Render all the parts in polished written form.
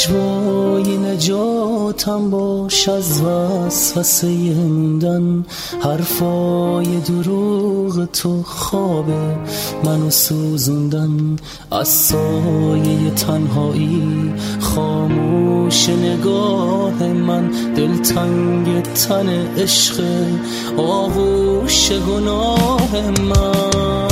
نجوای نجاتم باش از وسوسه موندن. حرفای دروغ تو خواب منو سوزوندن. از سایه تنهایی خاموش نگاه من، دلتنگ تن عشق آغوش گناه من.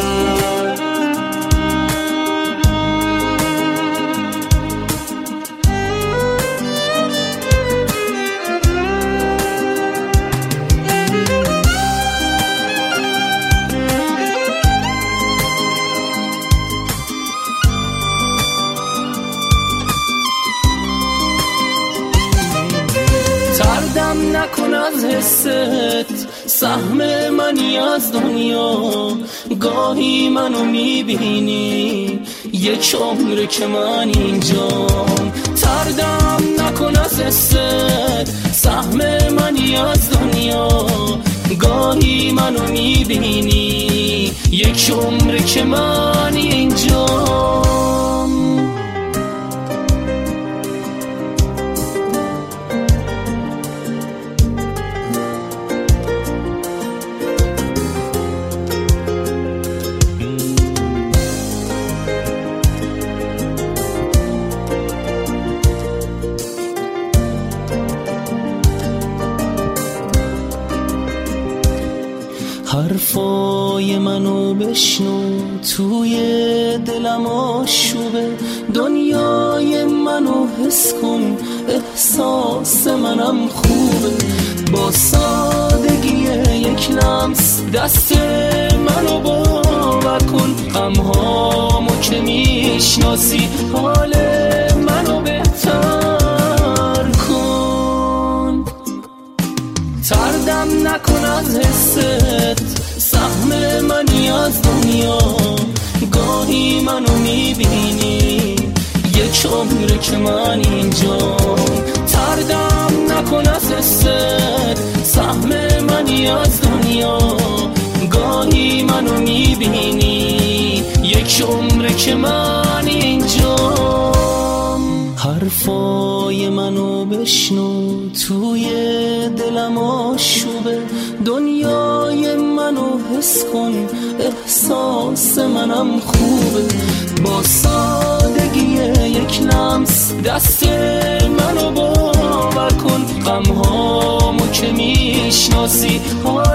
تردم نکن از حست، سهم منی از دنیا. گاهی منو میبینی یک عمر که من اینجام. تردم نکن از حست، سهم منی از دنیا. گاهی منو میبینی یک عمر که من اینجام. حرفای منو بشنو، توی دلم آشوبه. دنیای منو حس کن، احساس منم خوبه. با سادگی یک لمس دست منو باور کن. غمهامو که میشناسی حال منو بهتر کن. تردم نکن از حست، سهم منی از دنیا. گاهی منو میبینی یک عمر که من اینجام. تردم نکن از حست، سهم منی از دنیا. گاهی منو میبینی یک عمر که من اینجام. حرفای منو بشنو، توی دلم آشوبه. دنیای منو حس کن، احساس منم خوبه. با سادگی یک لمس دست منو باور کن. غمهامو که میشناسی حال